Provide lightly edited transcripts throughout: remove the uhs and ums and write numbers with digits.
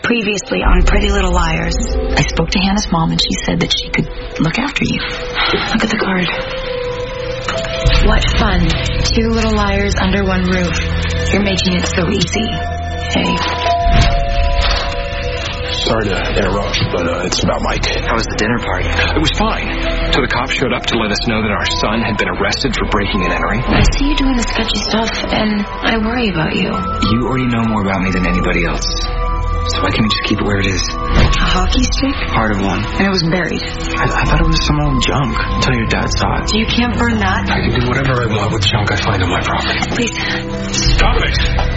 Previously on Pretty Little Liars. I spoke to Hannah's mom and she said that she could look after you. Look at the card. What fun. 2 little liars under one roof. You're making it so easy. Hey. Sorry to interrupt, but it's about Mike. How was the dinner party? It was fine. So the cops showed up to let us know that our son had been arrested for breaking and entering. I see you doing the sketchy stuff, and I worry about you. You already know more about me than anybody else. So why can't we just keep it where it is? A hockey stick? Part of one. And it was buried. I thought it was some old junk until your dad saw it. So you can't burn that? I can do whatever I want with junk I find on my property. Please. Stop it!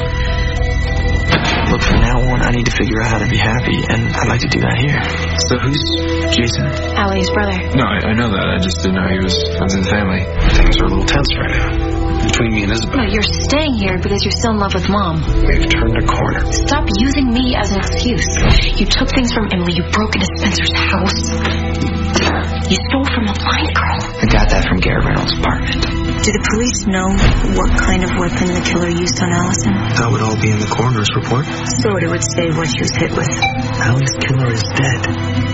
Look, from now on, I need to figure out how to be happy, and I'd like to do that here. So who's Jason? Allie's brother. No, I know that. I just didn't know he was in the family. Things are a little tense right now. Between me and Isabel. No, you're staying here because you're still in love with Mom. We've turned a corner. Stop using me as an excuse. You took things from Emily. You broke into Spencer's house. You stole from a blind girl. I got that from Garrett Reynolds' apartment. Do the police know what kind of weapon the killer used on Allison? That would all be in the coroner's report. So it would say what she was hit with. Allie's killer is dead.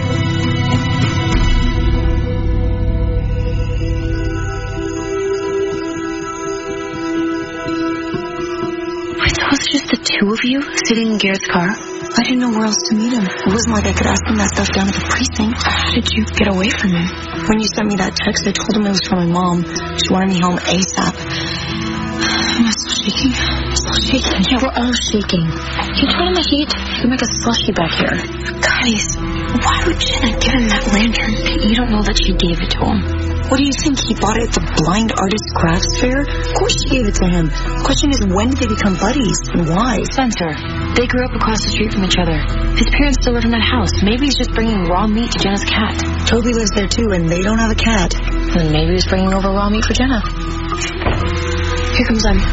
It was just the 2 of you sitting in Garrett's car. I didn't know where else to meet him. It wasn't like I could ask him that stuff down at the precinct. How did you get away from him? When you sent me that text, I told him it was from my mom. She wanted me home ASAP. Am I still shaking? Still shaking? Yeah, we're all shaking. Can you turn on the heat? You can make a slushy back here. Guys, why would Jenna give him that lantern? You don't know that she gave it to him. What do you think? He bought it at the Blind Artist Crafts Fair? Of course she gave it to him. The question is, when did they become buddies and why? Spencer, they grew up across the street from each other. His parents still live in that house. Maybe he's just bringing raw meat to Jenna's cat. Toby lives there too, and they don't have a cat. Then maybe he's bringing over raw meat for Jenna. Here comes Em.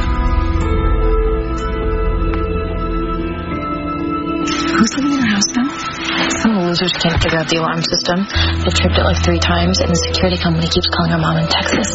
Who's living in our house now? Some losers can't figure out the alarm system. They tripped it like 3 times, and the security company keeps calling our mom in Texas.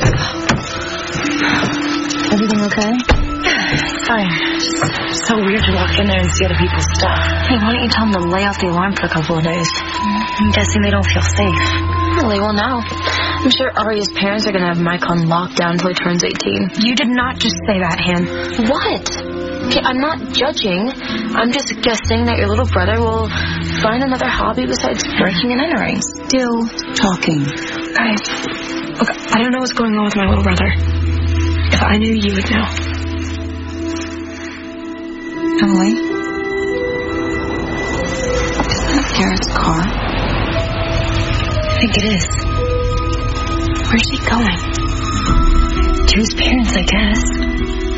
Everything okay? Fine. Just so weird to walk in there and see other people's stuff. Hey, why don't you tell them to lay off the alarm for a couple of days? I'm guessing they don't feel safe. Really? Well, now. I'm sure Arya's parents are going to have Mike on lockdown until he turns 18. You did not just say that, Han. What? Okay, I'm not judging. I'm just guessing that your little brother will find another hobby besides breaking and entering. Still talking. Guys, look, I don't know what's going on with my little brother. If I knew, you would know. Emily? Isn't that Garrett's car? I think it is. Where's he going? To his parents, I guess.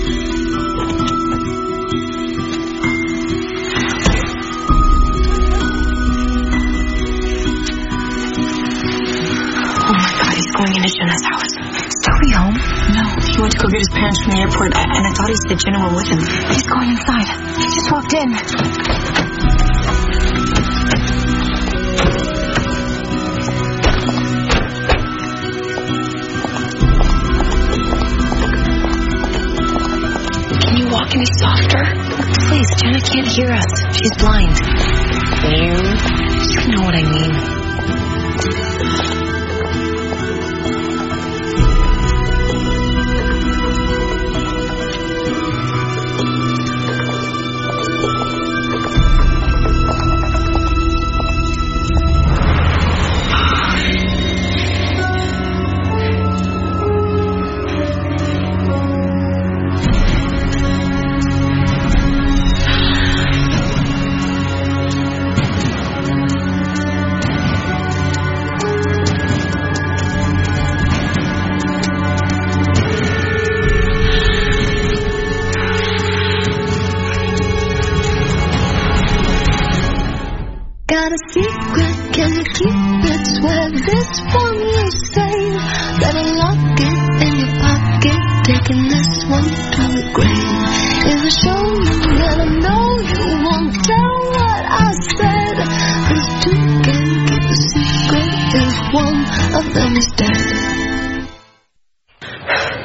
Going into Jenna's house. Is Toby home? No, he went to go get his parents from the airport, and I thought he said Jenna went with him. He's going inside. He just walked in. Can you walk any softer? Please, Jenna can't hear us. She's blind. You know what I mean. Got a secret, can you keep it? Swear this one you save. Better lock it in your pocket, taking this one to the grave. If I show you, then I know you won't tell what I said. 'Cause 2 can't keep a secret if one of them is dead.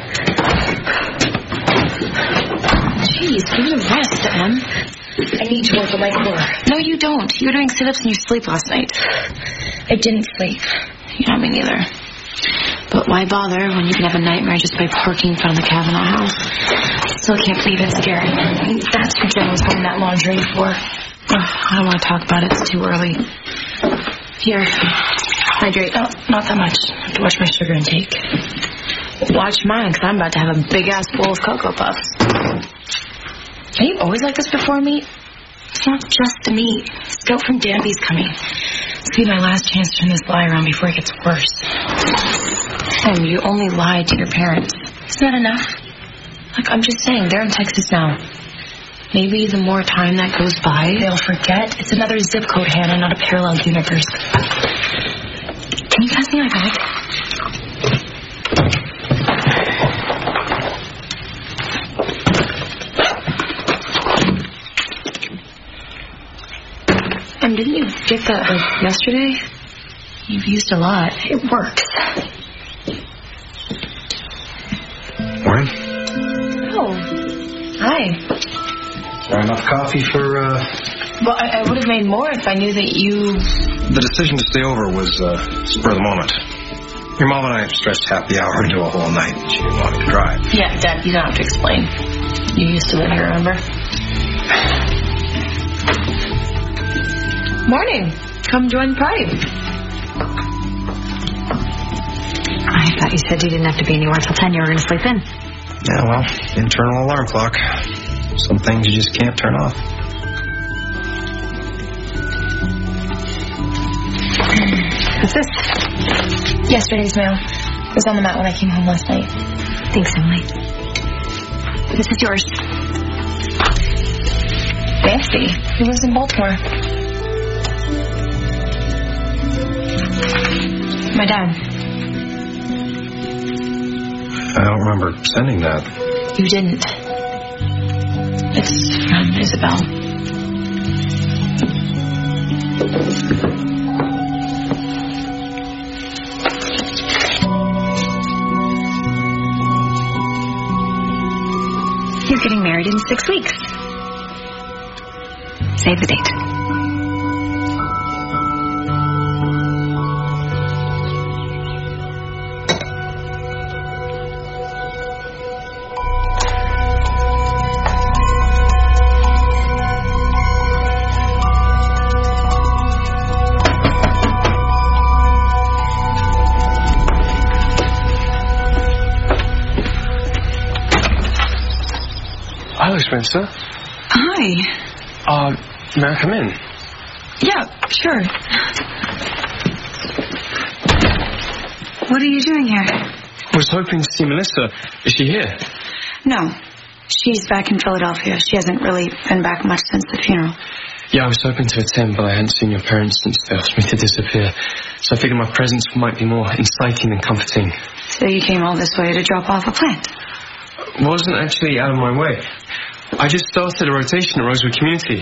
Jeez, give me a rest, Em. I need to work on my core. No, you don't. You were doing sit-ups in your sleep last night. I didn't sleep. Yeah, me neither. But why bother when you can have a nightmare just by parking in front of the Kavanaugh house? Still can't believe it's Garrett. That's what Jen was home that laundry for. I don't want to talk about it. It's too early. Here. Hydrate. Oh, not that much. I have to watch my sugar intake. Watch mine, because I'm about to have a big-ass bowl of Cocoa Puffs. Are you always like this before meat? It's not just the meat. Scout from Danby's coming. This will be my last chance to turn this lie around before it gets worse. And you only lied to your parents. Is that enough? Look, I'm just saying, they're in Texas now. Maybe the more time that goes by, They'll forget. It's another zip code, Hannah, not a parallel universe. Can you pass me my bag? And didn't you get that yesterday? You've used a lot. It works. Morning. Oh, hi. Enough coffee for, Well, I would have made more if I knew that you... The decision to stay over was, spur of the moment. Your mom and I stretched happy hour into a whole night. She didn't want me to drive. Yeah, Dad, you don't have to explain. You used to live here, remember? Morning. Come join Pride. I thought you said you didn't have to be anywhere till 10. You were going to sleep in. Yeah, well, internal alarm clock. Some things you just can't turn off. What's this? Yesterday's mail. It was on the mat when I came home last night. Thanks, Emily. This is yours. Fancy. He lives in Baltimore. My dad. I don't remember sending that. You didn't. It's from Isabel. He's getting married in 6 weeks. Save the date. Hello, Spencer. Hi. May I come in? Yeah, sure. What are you doing here? I was hoping to see Melissa. Is she here? No. She's back in Philadelphia. She hasn't really been back much since the funeral. Yeah, I was hoping to attend, but I hadn't seen your parents since they asked me to disappear. So I figured my presence might be more inciting than comforting. So you came all this way to drop off a plant? Wasn't actually out of my way. I just started a rotation at Rosewood Community.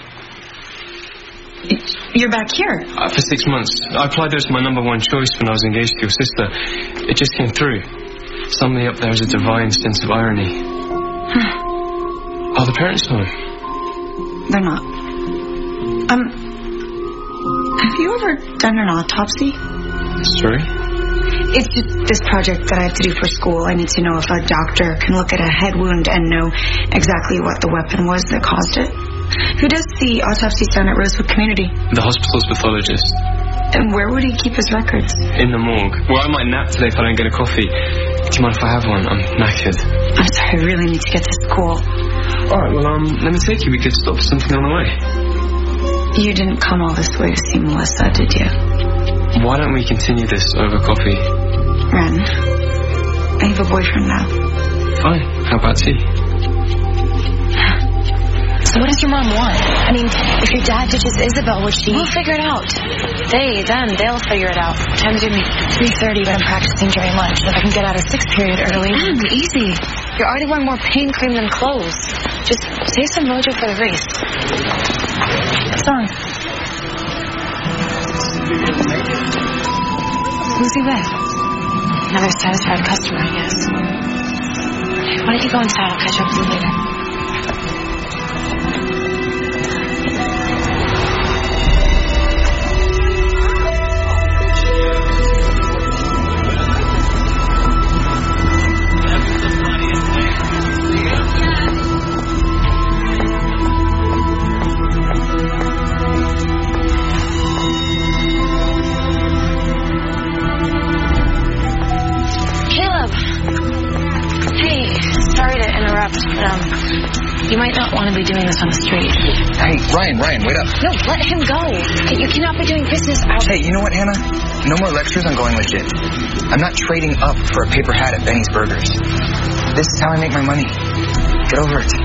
You're back here? For 6 months. I applied there as my number one choice when I was engaged to your sister. It just came through. Suddenly up there is a divine sense of irony. Are the parents home? They're not. Have you ever done an autopsy? Sorry? It's just this project that I have to do for school. I need to know if a doctor can look at a head wound and know exactly what the weapon was that caused it. Who does the autopsies down at Rosewood Community? The hospital's pathologist. And where would he keep his records? In the morgue. Well, I might nap today if I don't get a coffee. Do you mind if I have one? I'm knackered. I'm sorry, I really need to get to school. Alright, well, let me take you. We could stop for something on the way. You didn't come all this way to see Melissa, did you? Why don't we continue this over coffee? Ren, I have a boyfriend now. Fine. How about tea? So what does your mom want? I mean, if your dad ditches Isabel, would she... We'll figure it out. They'll figure it out. What time do you meet? 3:30, but I'm practicing during lunch. If I can get out of 6th period early... easy. You're already wearing more pain cream than clothes. Just save some mojo for the race. Song. Who's he with? Another satisfied customer, I guess. Why don't you go inside? I'll catch up with you later. You might not want to be doing this on the street. Hey, Ryan, wait up. No, let him go. You cannot be doing business out. Hey, you know what, Hannah? No more lectures on going legit. I'm not trading up for a paper hat at Benny's Burgers. This is how I make my money. Get over it.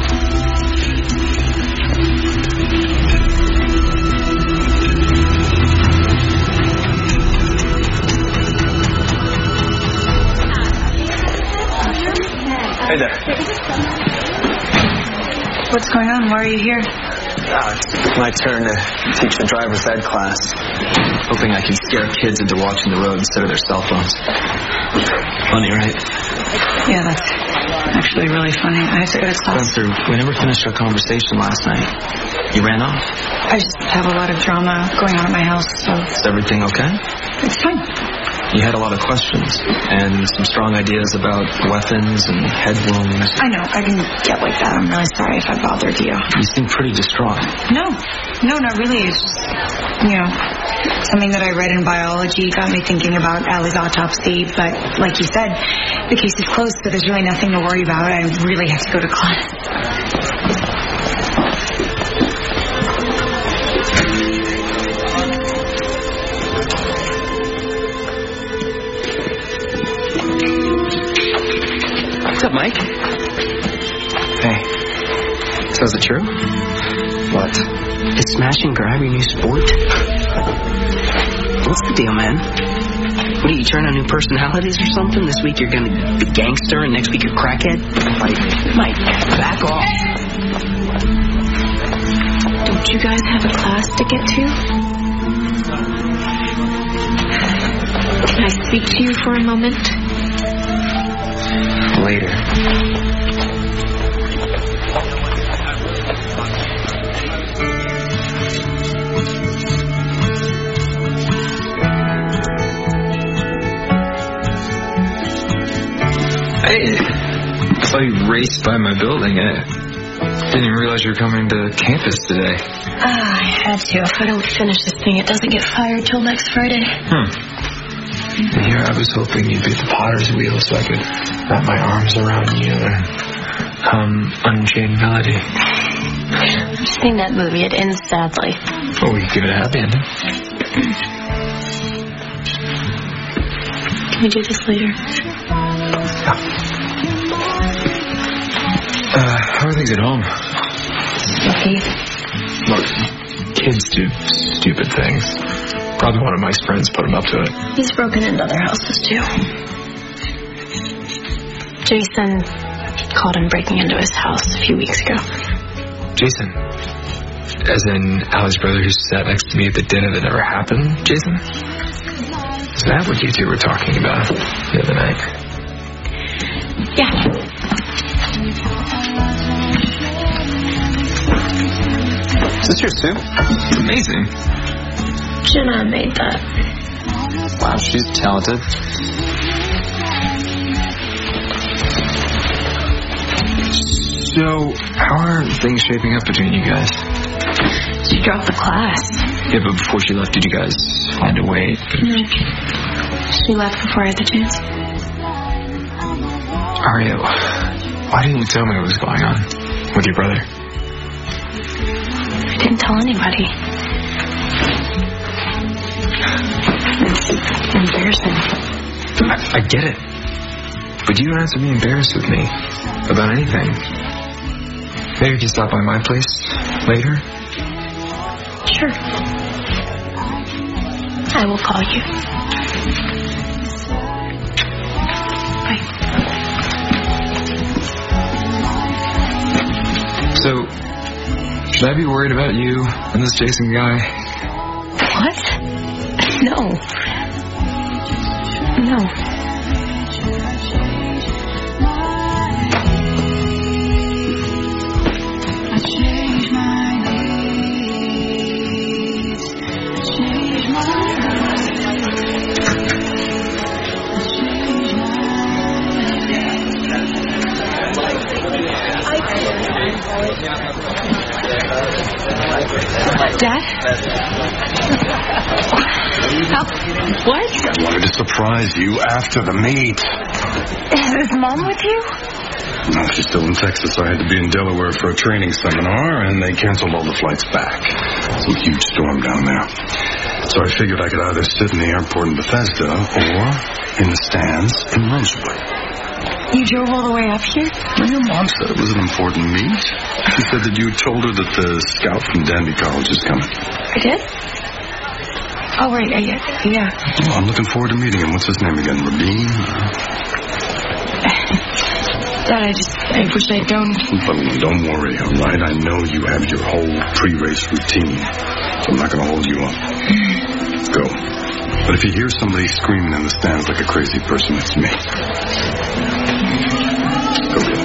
Hey there. What's going on? Why are you here? It's my turn to teach the driver's ed class. Hoping I can scare kids into watching the road instead of their cell phones. Funny, right? Yeah, that's actually really funny. I have to go to class. Spencer, we never finished our conversation last night. You ran off? I just have a lot of drama going on at my house, so... Is everything okay? It's fine. You had a lot of questions and some strong ideas about weapons and head wounds. I know, I can get like that. I'm really sorry if I bothered you. You seem pretty distraught. No, not really. It's just, something that I read in biology got me thinking about Allie's autopsy. But like you said, the case is closed, so there's really nothing to worry about. I really have to go to class. What's up, Mike? Hey. So is it true? What? Is smash and grab your new sport? What's the deal, man? What are you, trying on new personalities or something? This week you're gonna be gangster and next week you're crackhead? Mike, back off. Don't you guys have a class to get to? Can I speak to you for a moment? Later. Hey, I saw you raced by my building. I didn't even realize you were coming to campus today. I had to. If I don't finish this thing, it doesn't get fired till next Friday. Here I was hoping you'd be at the potter's wheel so I could wrap my arms around you and Unchained Melody. I've seen that movie. It ends sadly. Oh, we give it a happy ending. Can we do this later? How are things at home? Okay. Look, kids do stupid things. Probably one of Mike's friends put him up to it. He's broken into other houses, too. Jason caught him breaking into his house a few weeks ago. Jason? As in Allie's brother who sat next to me at the dinner that never happened, Jason? Is that what you two were talking about the other night? Yeah. Is this your suit? It's amazing. Jenna made that. Wow, she's talented. So, how are things shaping up between you guys? She dropped the class. Yeah, but before she left, did you guys find a way? No. She left before I had the chance. Aria, why didn't you tell me what was going on with your brother? I didn't tell anybody. It's embarrassing. I get it. But you don't have to be embarrassed with me about anything. Maybe you can stop by my place later? Sure. I will call you. Bye. So, should I be worried about you and this Jason guy? What? No. Dad? What? I wanted to surprise you after the meet. Is Mom with you? No, she's still in Texas. I had to be in Delaware for a training seminar, and they canceled all the flights back. Some huge storm down there. So I figured I could either sit in the airport in Bethesda or in the stands in Rosewood. You drove all the way up here? Well, your mom said it was an important meet. She said that you told her that the scout from Danby College is coming. I did? Oh, right. Yeah. Well, I'm looking forward to meeting him. What's his name again? Rabin? Dad, I wish I'd known. Well, don't worry, all right? I know you have your whole pre-race routine, so I'm not going to hold you up. Go. But if you hear somebody screaming in the stands like a crazy person, it's me. Go.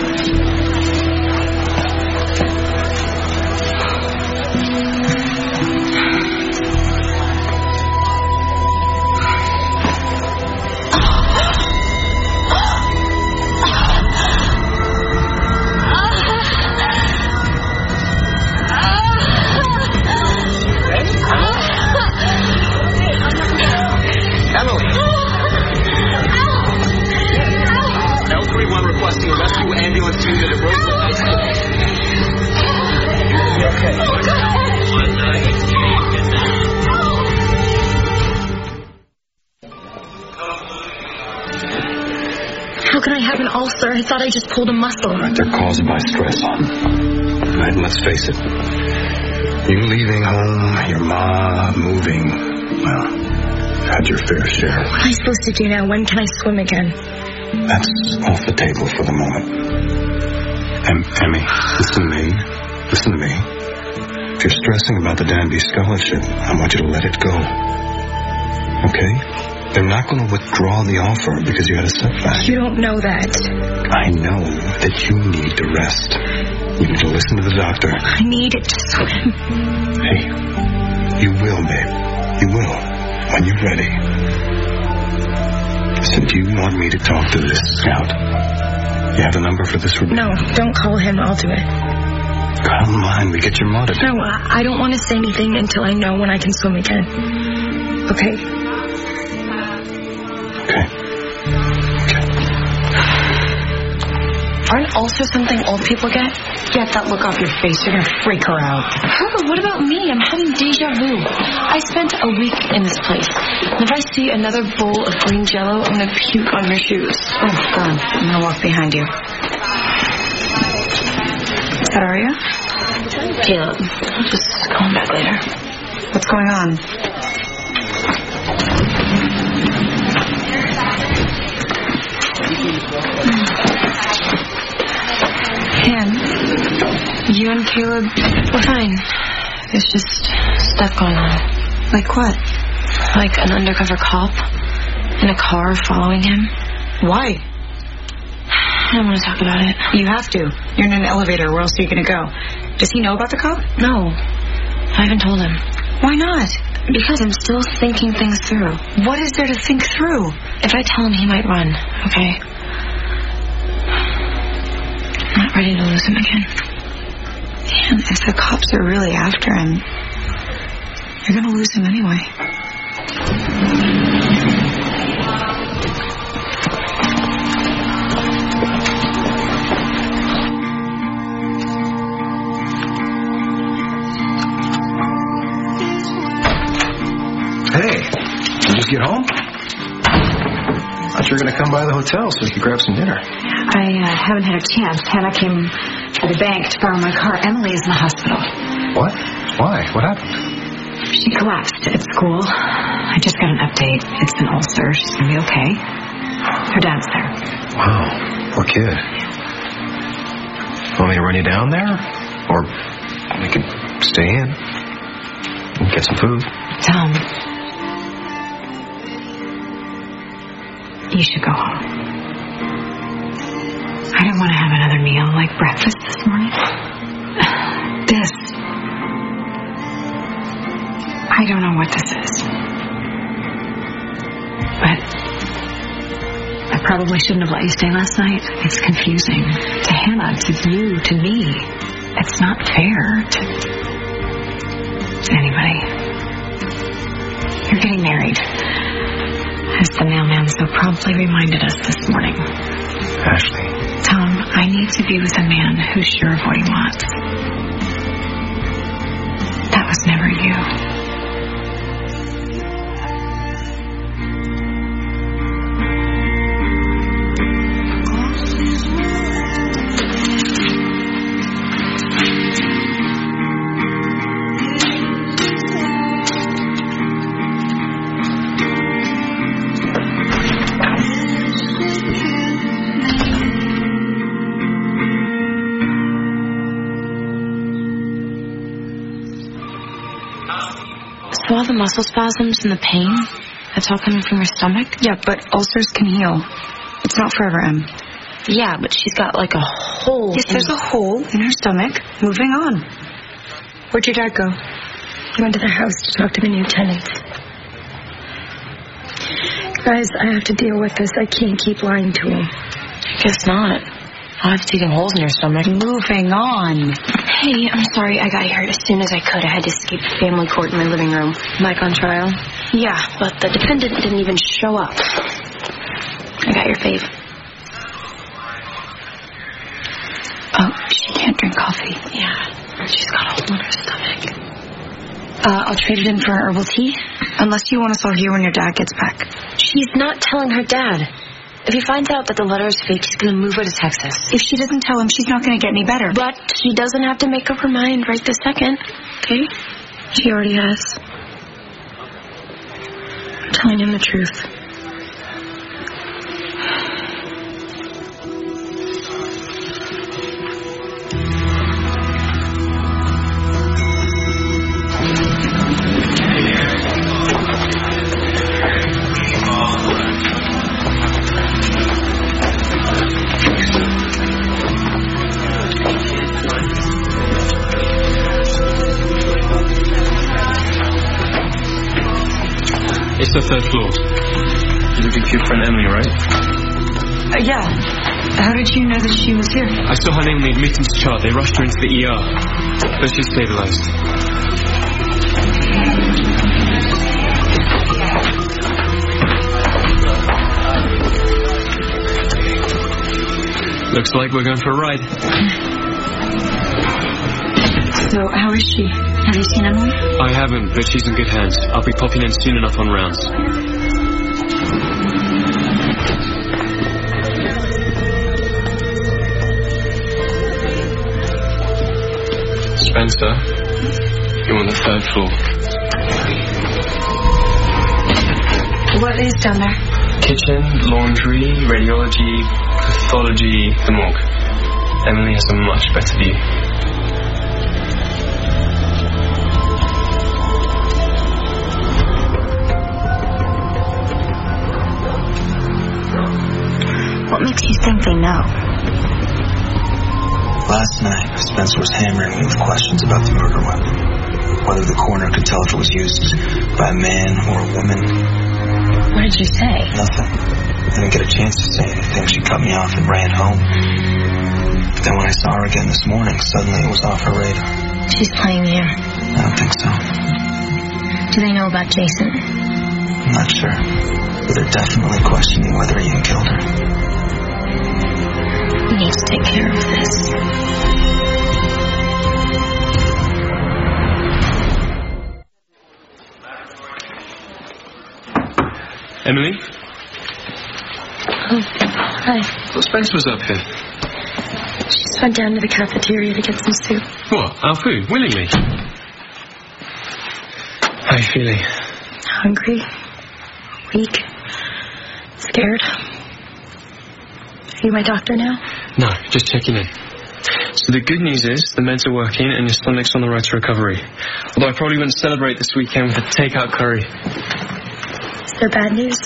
How can I have an ulcer? I thought I just pulled a muscle. They're caused by stress, hon. And let's face it. You leaving home, your ma moving, well, had your fair share. What am I supposed to do now? When can I swim again? That's off the table for the moment. Emmy, listen to me. If you're stressing about the Danby Scholarship, I want you to let it go. Okay? They're not going to withdraw the offer because you had a setback. You don't know that. I know that you need to rest. You need to listen to the doctor. I need it to swim. Hey, you will, babe. You will. When you're ready. Listen, do you want me to talk to this scout? You have the number for this? No, don't call him. I'll do it. Come on, we get your mother. No, I don't want to say anything until I know when I can swim again. Okay? Aren't ulcers something old people get? Get that look off your face. You're gonna freak her out. Her? What about me? I'm having deja vu. I spent a week in this place. And if I see another bowl of green Jell-O, I'm gonna puke on your shoes. Oh, God. I'm gonna walk behind you. Is that Aria? Caleb. I'll just call him back later. What's going on? You and Caleb, we're fine. There's just stuff going on. Like what? Like an undercover cop in a car following him. Why? I don't want to talk about it. You have to. You're in an elevator. Where else are you going to go? Does he know about the cop? No. I haven't told him. Why not? Because I'm still thinking things through. What is there to think through? If I tell him, he might run, okay? I'm not ready to lose him again. Man, if the cops are really after him, you're going to lose him anyway. Hey, did you just get home? I thought you were going to come by the hotel so we could grab some dinner. I haven't had a chance. Hannah came to the bank to borrow my car. Emily is in the hospital. What? Why? What happened? She collapsed at school. I just got an update. It's an ulcer. She's going to be okay. Her dad's there. Wow. Poor kid. Want me to run you down there? Or we could stay in and get some food? Tom, you should go home. I don't want to have another meal like breakfast this morning. This. I don't know what this is. But I probably shouldn't have let you stay last night. It's confusing. To Hannah, to you, to me. It's not fair to anybody. You're getting married. As the mailman so promptly reminded us this morning. Ashley. Tom, I need to be with a man who's sure of what he wants. That was never you. So all the muscle spasms and the pain, that's all coming from her stomach? Yeah, but ulcers can heal. It's not forever, Em. Yeah, but she's got like a hole. Yes, there's a hole in her stomach. Moving on. Where'd your dad go? He went to their house to talk to the new tenants. Guys, I have to deal with this. I can't keep lying to him. I guess not. I'll have to dig holes in your stomach. Moving on. Hey, I'm sorry I got here as soon as I could. I had to escape family court in my living room. Mike on trial? Yeah, but the defendant didn't even show up. I got your fave. Oh, she can't drink coffee. Yeah, she's got a hole in her stomach. I'll trade it in for an herbal tea. Unless you want us all here when your dad gets back. She's not telling her dad. If he finds out that the letter is fake, he's going to move her to Texas. If she doesn't tell him, she's not going to get any better. But she doesn't have to make up her mind right this second. Okay? She already has. I'm telling him the truth. It's the third floor. You're looking for your friend Emily, right? Yeah. How did you know that she was here? I saw her name on the admittance chart. They rushed her into the ER. But she's stabilized. Looks like we're going for a ride. So, how is she? Have you seen Emily? I haven't, but she's in good hands. I'll be popping in soon enough on rounds. Spencer, you're on the third floor. What is down there? Kitchen, laundry, radiology, pathology, the morgue. Emily has a much better view. What makes you think they know? Last night, Spencer was hammering me with questions about the murder weapon. Whether the coroner could tell if it was used by a man or a woman. What did you say? Nothing. I didn't get a chance to say anything. She cut me off and ran home. But then when I saw her again this morning, suddenly it was off her radar. She's playing you. I don't think so. Do they know about Jason? I'm not sure. But they're definitely questioning whether Ian killed her. We need to take care of this. Emily? Oh, hi. Well, Spence was up here. She just went down to the cafeteria to get some soup. What? Our food? Willingly? How are you feeling? Hungry. Weak. Scared. Are you my doctor now? No, just checking in. So the good news is the meds are working and your stomach's on the road to recovery. Although I probably wouldn't celebrate this weekend with a takeout curry. Is there bad news?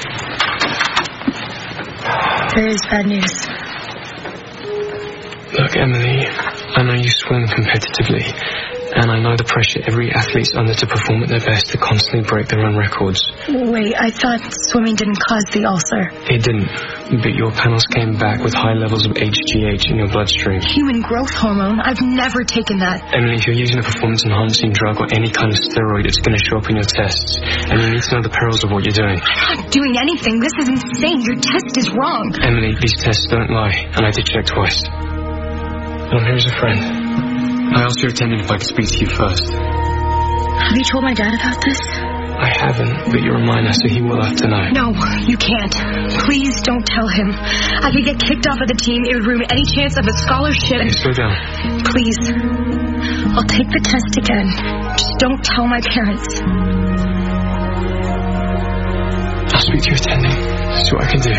There is bad news. Look, Emily, I know you swim competitively. And I know the pressure every athlete's under to perform at their best, to constantly break their own records. Wait, I thought swimming didn't cause the ulcer. It didn't, but your panels came back with high levels of HGH in your bloodstream. Human growth hormone? I've never taken that. Emily, if you're using a performance-enhancing drug or any kind of steroid, it's going to show up in your tests. And you need to know the perils of what you're doing. I'm not doing anything. This is insane. Your test is wrong. Emily, these tests don't lie, and I did check twice. And I'm here as a friend. I asked your attendant if I could speak to you first. Have you told my dad about this? I haven't, but you're a minor, so he will have to know. No, you can't. Please don't tell him. I could get kicked off of the team. It would ruin any chance of a scholarship. Hey, slow down. Please. I'll take the test again. Just don't tell my parents. I'll speak to your attendant. See what I can do.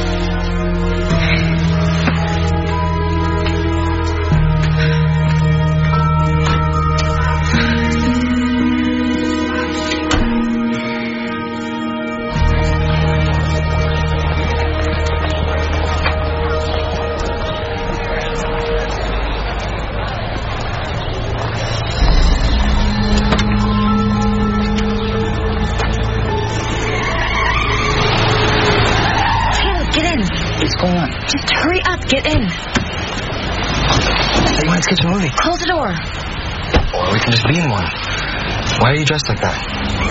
Just hurry up, get in. Hey, let's get to movie. Close the door. Or we can just be in one. Why are you dressed like that?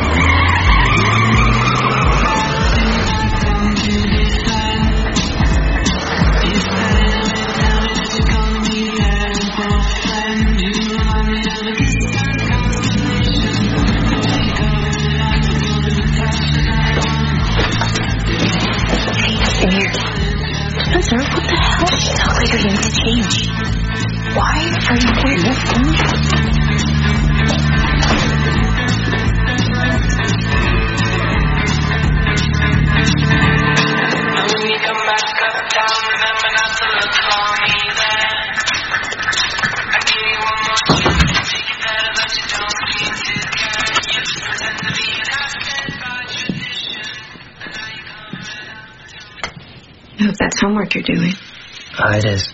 In here. Spencer, what the hell? She talked like you're going to change. Why are you wearing this? I hope that's homework you're doing. It is.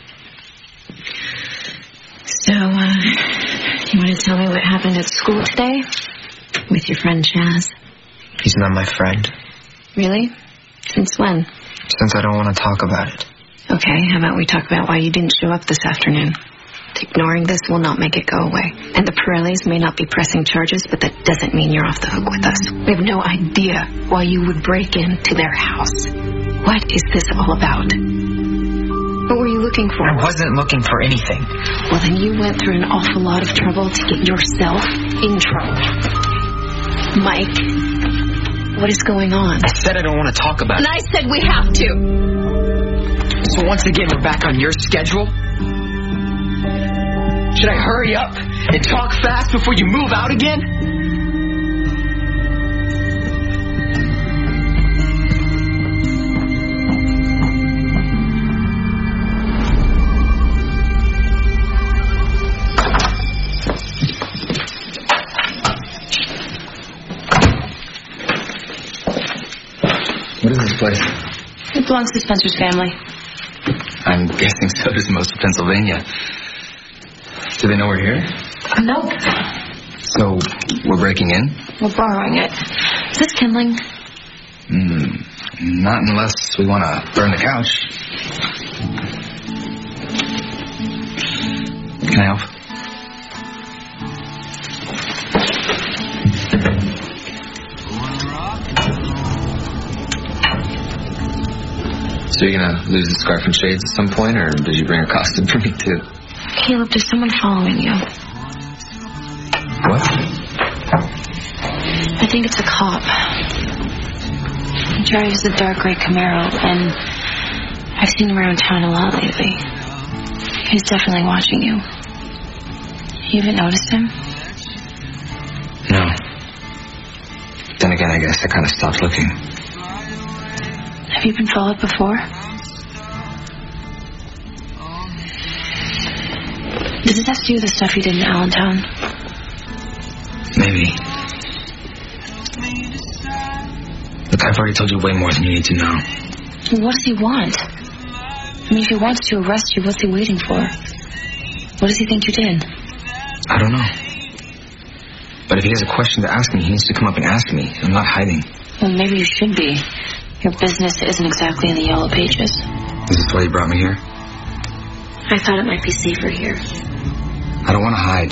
So, you want to tell me what happened at school today? With your friend Chaz? He's not my friend. Really? Since when? Since I don't want to talk about it. Okay, how about we talk about why you didn't show up this afternoon? Ignoring this will not make it go away. And the Pirellis may not be pressing charges, but that doesn't mean you're off the hook with us. We have no idea why you would break into their house. What is this all about? What were you looking for? I wasn't looking for anything. Well, then you went through an awful lot of trouble to get yourself in trouble. Mike, what is going on? I said I don't want to talk about it. And I said we have to. So once again, we're back on your schedule? Should I hurry up and talk fast before you move out again? What is this place? It belongs to Spencer's family. I'm guessing so does most of Pennsylvania. Do they know we're here? Nope. So, we're breaking in? We're borrowing it. Is this kindling? Not unless we want to burn the couch. Can I help? So you're gonna lose the scarf and shades at some point, or did you bring a costume for me too? Caleb, there's someone following you. What? I think it's a cop. He drives a dark gray Camaro, and I've seen him around town a lot lately. He's definitely watching you. You haven't noticed him? No. Then again, I guess I kind of stopped looking. Have you been followed before? Does it have to do with the stuff you did in Allentown? Maybe. Look, I've already told you way more than you need to know. What does he want? I mean, if he wants to arrest you, what's he waiting for? What does he think you did? I don't know. But if he has a question to ask me, he needs to come up and ask me. I'm not hiding. Well, maybe you should be. Your business isn't exactly in the yellow pages. Is this why you brought me here? I thought it might be safer here. I don't want to hide.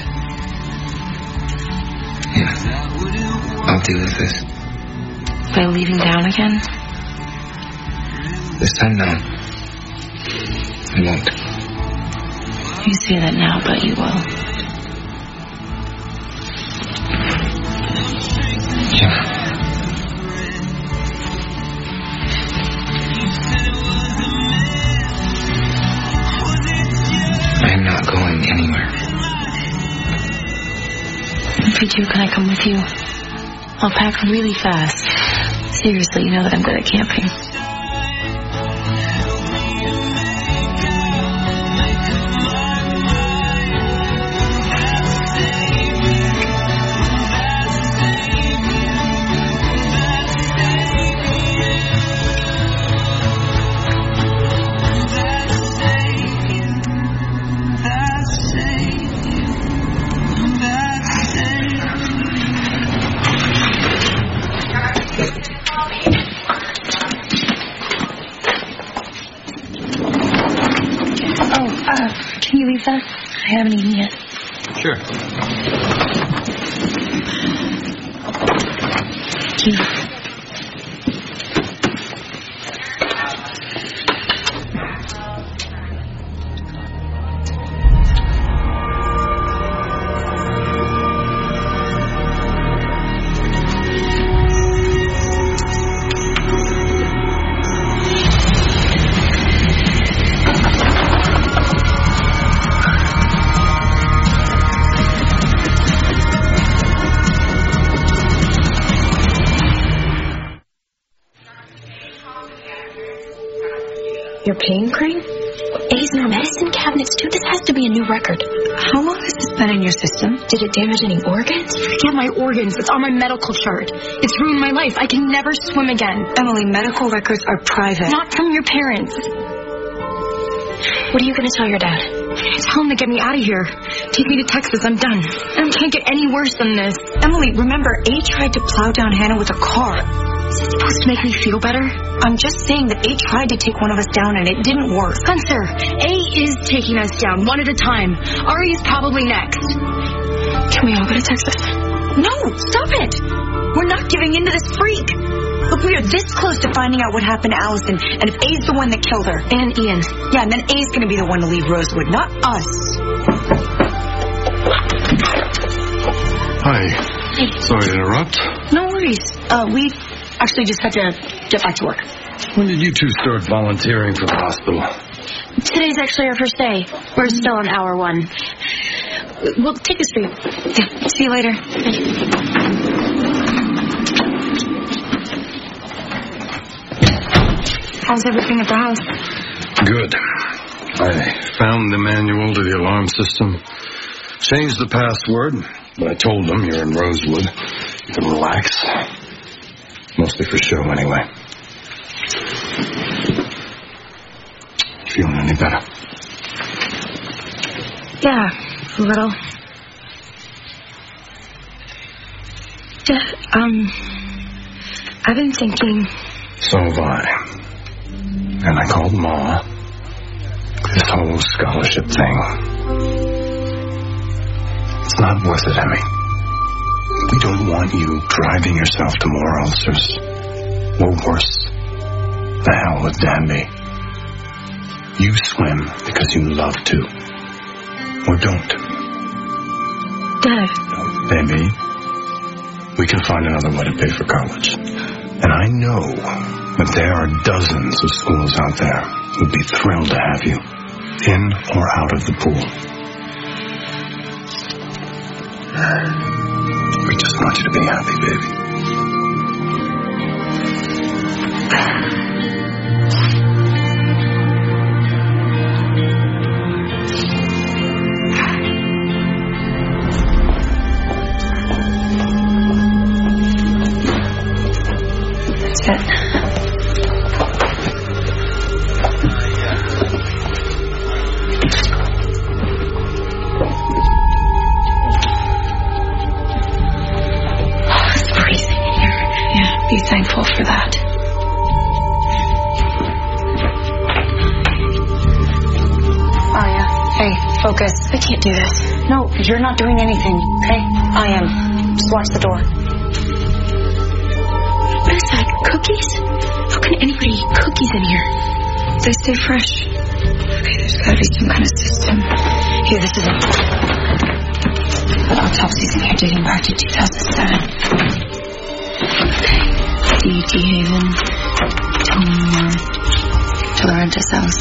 Yeah, I'll deal with this. By leaving town again? This time, no. I won't. You say that now, but you will. Yeah. I'm not going anywhere. If you do, can I come with you? I'll pack really fast. Seriously, you know that I'm good at camping. Can you leave that? I haven't eaten yet. Sure. Thank you. Your pain cream? A's in our medicine cabinets, too. This has to be a new record. How long has this been in your system? Did it damage any organs? Forget my organs. It's on my medical chart. It's ruined my life. I can never swim again. Emily, medical records are private. Not from your parents. What are you going to tell your dad? Tell him to get me out of here. Take me to Texas. I'm done. I can't get any worse than this. Emily, remember, A tried to plow down Hannah with a car. Is it supposed to make me feel better? I'm just saying that A tried to take one of us down and it didn't work. Spencer, A is taking us down one at a time. Ari is probably next. Can we all go to Texas? No, stop it. We're not giving in to this freak. Look, we are this close to finding out what happened to Allison, and if A's the one that killed her. And Ian. Yeah, and then A's going to be the one to leave Rosewood, not us. Hi. Hey. Sorry to interrupt. No worries. We actually just had to get back to work. When did you two start volunteering for the hospital? Today's actually our first day. We're still on hour 1. We'll take this for you. Yeah, see you later. How's everything at the house? Good. I found the manual to the alarm system, changed the password, but I told them you're in Rosewood. You can relax. Mostly for show, anyway. Feeling any better? Yeah, a little. I've been thinking. So have I. And I called Ma. This whole scholarship thing. It's not worth it, Emmy. We don't want you driving yourself to more ulcers. Or worse, the hell with Danby. You swim because you love to. Or don't. Dad. Baby, we can find another way to pay for college. And I know that there are dozens of schools out there who'd be thrilled to have you, in or out of the pool. We just want you to be happy, baby. That's it. Focus. I can't do this. No, you're not doing anything, okay? I am. Just watch the door. What is that? Cookies? How can anybody eat cookies in here? They stay fresh. Okay, there's gotta be some kind of system. Here, this is it. The autopsies in here dating back to 2007. Okay. D.T. Haven. Tumor. Toleranta cells.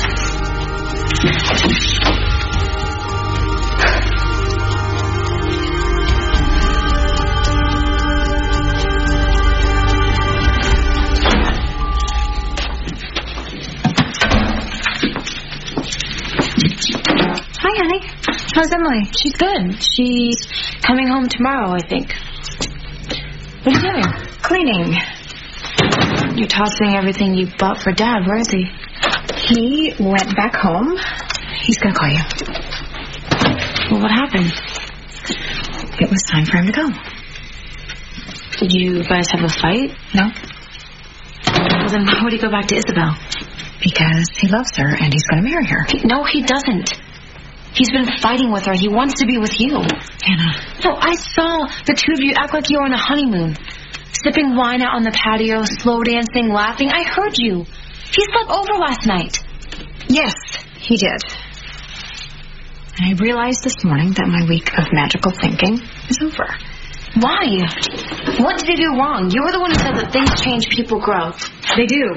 Hi, honey. How's Emily? She's good. She's coming home tomorrow, I think. What are you doing? Cleaning. You're tossing everything you bought for Dad. Where is he? He went back home. He's gonna call you. Well, what happened? It was time for him to go. Did you guys have a fight? No. Well, then why would he go back to Isabel? Because he loves her and he's gonna marry her. No, he doesn't. He's been fighting with her. He wants to be with you. Anna. No, I saw the two of you act like you were on a honeymoon. Sipping wine out on the patio, slow dancing, laughing. I heard you. He slept over last night. Yes, he did. And I realized this morning that my week of magical thinking is over. Why? What did he do wrong? You were the one who said that things change, people grow. They do.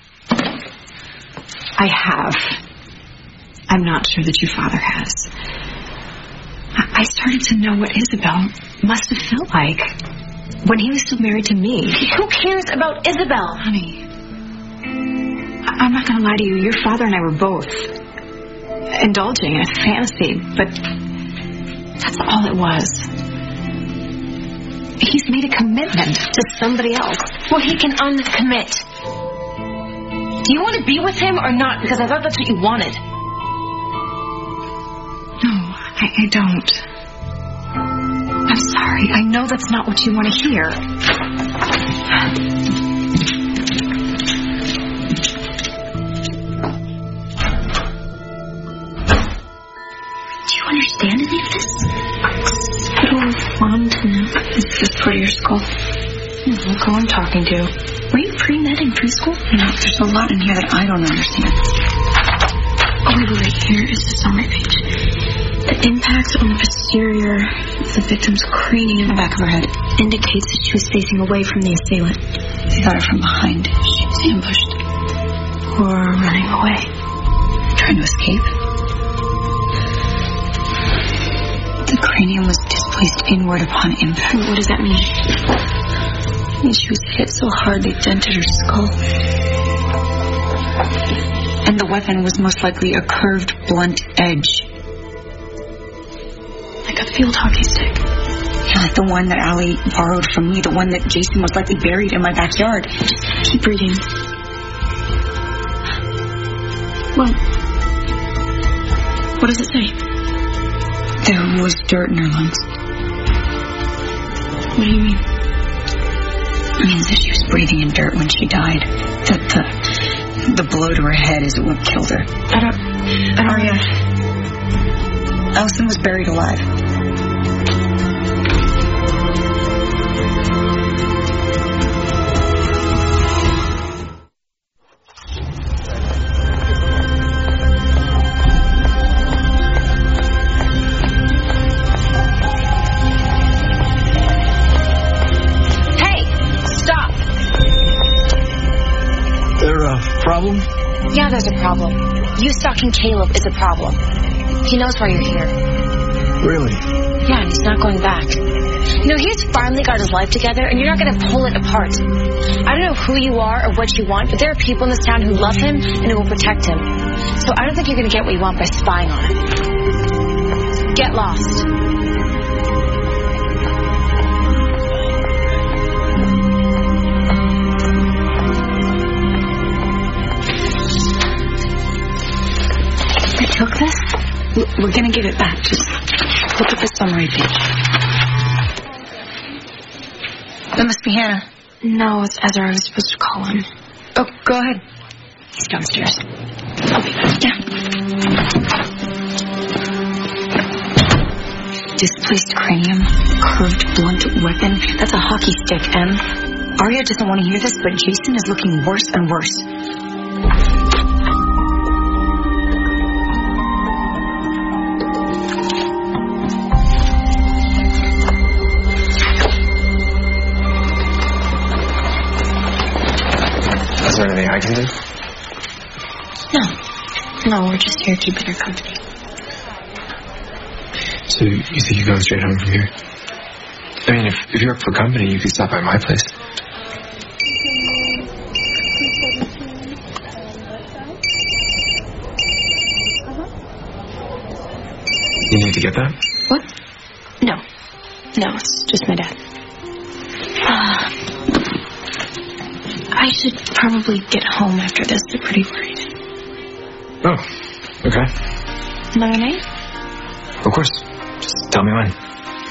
I have. I'm not sure that your father has. I started to know what Isabel must have felt like when he was still married to me. Who cares about Isabel? Honey, I'm not going to lie to you. Your father and I were both indulging in a fantasy, but that's all it was. He's made a commitment to somebody else. Well, he can uncommit. Do you want to be with him or not? Because I thought that's what you wanted. No, I don't. I'm sorry. I know that's not what you want to hear. Do you understand any of this? I don't want to know. Is this part of your skull? Look who I'm talking to. Were you pre-med in preschool? No, there's a lot in here that I don't understand. Oh, wait, here is the summary page. The impact on the posterior of the victim's cranium, the back of her head, indicates that she was facing away from the assailant. They got her from behind. She was ambushed. Or running away. Trying to escape. The cranium was displaced inward upon impact. What does that mean? It means she was hit so hard they dented her skull. And the weapon was most likely a curved, blunt edge. Like a field hockey stick. Yeah, like the one that Allie borrowed from me. The one that Jason was likely buried in my backyard. Just keep reading. What does it say? There was dirt in her lungs. What do you mean? It means that she was breathing in dirt when she died. That the blow to her head is what killed her. Aria. Allison was buried alive. Problem? Yeah, there's a problem. You stalking Caleb is a problem. He knows why you're here. Really? Yeah, and he's not going back. You know, he's finally got his life together, and you're not going to pull it apart. I don't know who you are or what you want, but there are people in this town who love him and who will protect him. So I don't think you're going to get what you want by spying on him. Get lost. Took this? We're gonna give it back. Just look at the summary page. That must be Hannah. No, it's Ezra. I was supposed to call him. Oh, go ahead. He's downstairs. I'll be back. Yeah. displaced cranium, curved blunt weapon. That's a hockey stick, Em. Arya doesn't want to hear this, but Jason is looking worse and worse. Is there anything I can do? No, we're just here keeping her company. So you think you're going straight home from here? I mean, if you're up for company, you could stop by my place. You need to get that? What? No, it's just my dad. I should probably get home after this. They're pretty worried. Oh, okay. Another night? Of course. Just tell me when.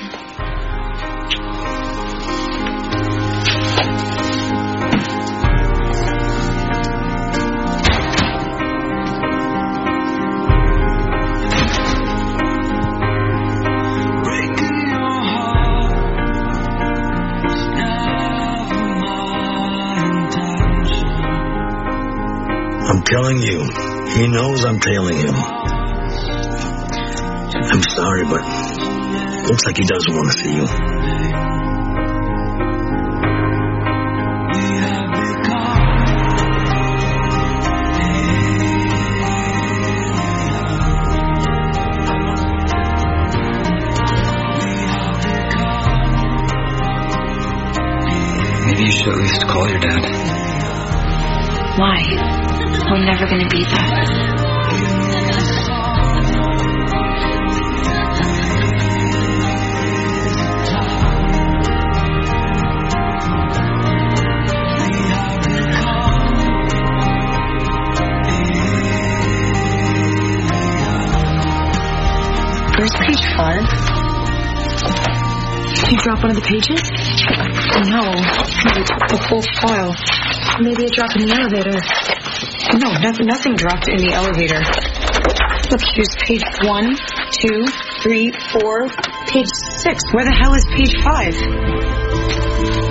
I'm telling you. He knows I'm tailing him. I'm sorry, but looks like he doesn't want to see you. Maybe you should at least call your dad. Why? We're never going to be that. Where's page 5? Did you drop one of the pages? No, the whole file. Maybe it dropped in the elevator. No, nothing dropped in the elevator. Look, here's page 1, 2, 3, 4, page 6. Where the hell is page 5?